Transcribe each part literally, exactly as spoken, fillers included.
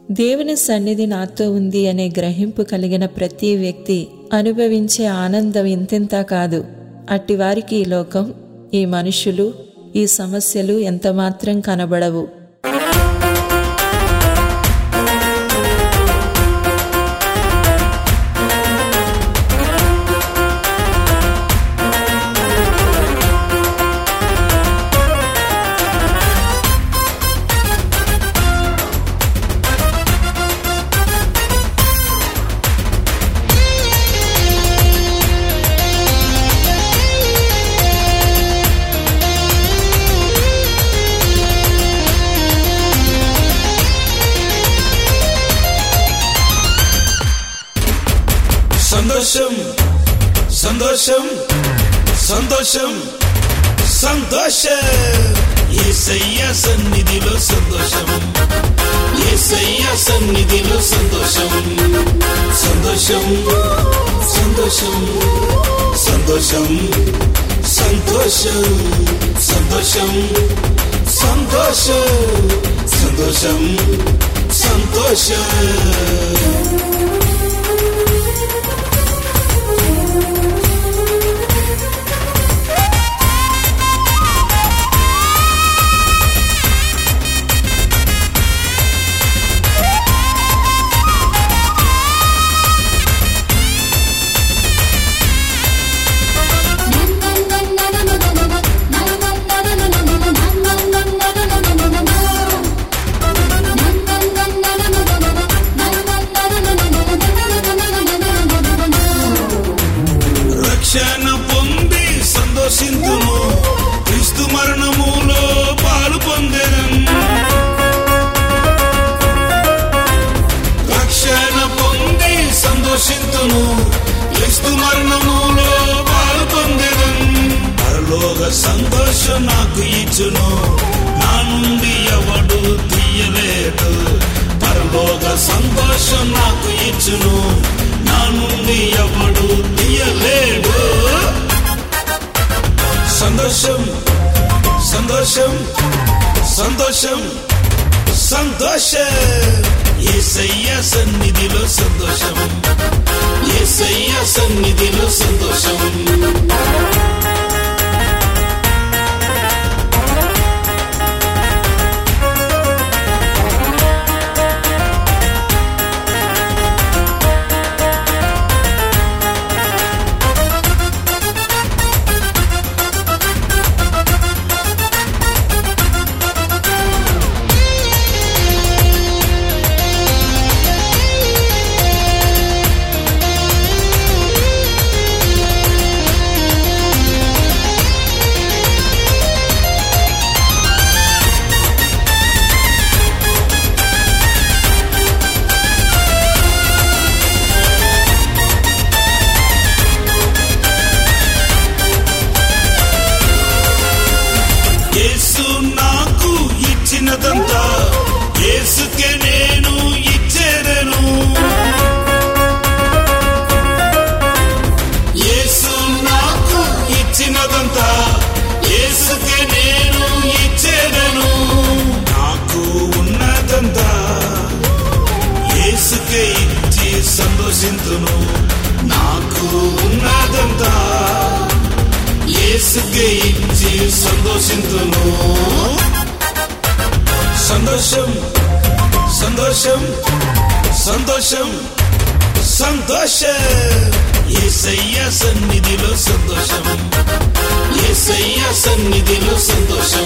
దేవుని సన్నిధి నాతో ఉంది అనే గ్రహింపు కలిగిన ప్రతి వ్యక్తి అనుభవించే ఆనందం ఇంతింత కాదు. అట్టివారికి ఈ లోకం, ఈ మనుషులు, ఈ సమస్యలు ఎంతమాత్రం కనబడవు. సంతోషం సంతోషం సంతోషం సంతోషం యేసయ్య సన్నిధిలో సంతోషం, యేసయ్య సన్నిధిలో సంతోషం. సంతోషం సంతోషం సంతోషం సంతోషం సంతోషం సంతోషం సంతోషం సంతోషం. రక్షణ పొంది సంతోషింతును, క్రీస్తు మరణములో పాలు పొందెదం. రక్షణ పొంది సంతోషింతును, క్రీస్తు మరణములో పాలు పొందెదం. పరలోక సంతోషం నాకు ఇచ్చును, నా నుండి ఎవడు తీయలేడు. పరలోక సంతోషం నాకు ఇచ్చును, నా నుండి ఎవడు తీయలేడు. సంతోషం సంతోషం సంతోషం సంతోషం యేసయ్య సన్నిధిలో సంతోషం, యేసయ్య సన్నిధిలో సంతోషం. యేసు నాకు ఇచ్చినదంతా యేసుకే నేను ఇచ్చేదను. యేసు నాకు ఇచ్చినదంతా యేసుకే నేను ఇచ్చేదను. నాకు ఉన్నదంతా యేసుకే ఇచ్చి సంతోషింతును, నాకు ఉన్నదంతా యేసుకే ఇచ్చి సంతోషింతును. సంతోషం సంతోషం సంతోషం సంతోషం యేసయ్య సన్నిధిలో సంతోషం, యేసయ్య సన్నిధిలో సంతోషం.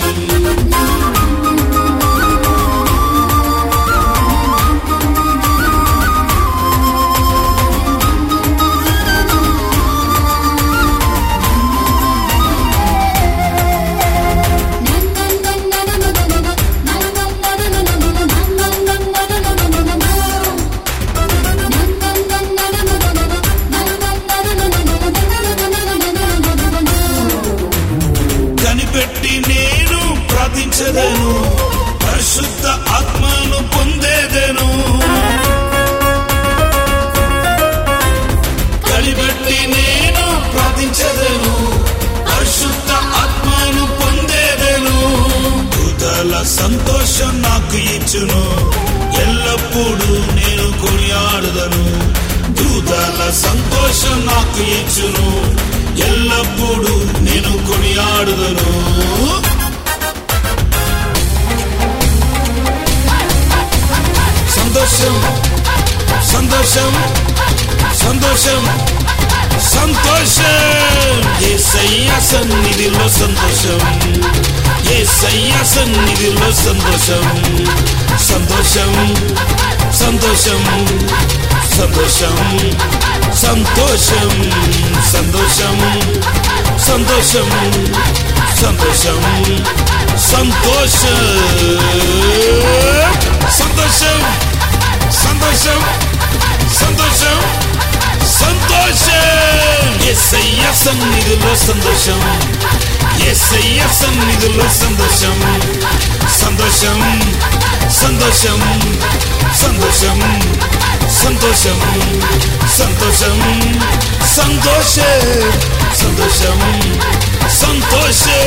కనిపెట్టి నేను ప్రార్థించదను, సంతోషం నాకు ఇచ్చును, ఎల్లప్పుడూ నేను కొనియాడుదను. సంతోషం సంతోషం సంతోషం సంతోషం యేసయ్య సన్నిధిలో సంతోషం, యేసయ్య సన్నిధిలో సంతోషం. సంతోషం సంతోషం సంతోషం సంతోషం సంతోషం సంతోషం సంతోషం సంతోషం సంతోషం సంతోషం సంతోషం సంతోషం యేసయ్య సన్నిధిలో సంతోషం, యేసయ్య సన్నిధిలో సంతోషం. సంతోషం సంతోషం సంతోషం సంతోషం సంతోషం సంతోషం సంతోషం సంతోషం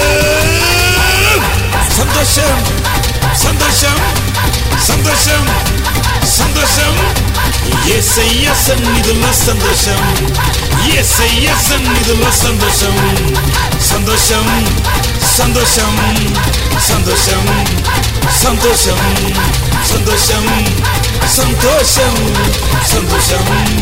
సంతోషం సంతోషం సంతోషం సంతోషం యేసయ్య సన్నిధిలో సంతోషం, యేసయ్య సన్నిధిలో సంతోషం. సంతోషం సంతోషం సంతోషం సంతోషం సంతోషం సంతోషం సంతోషం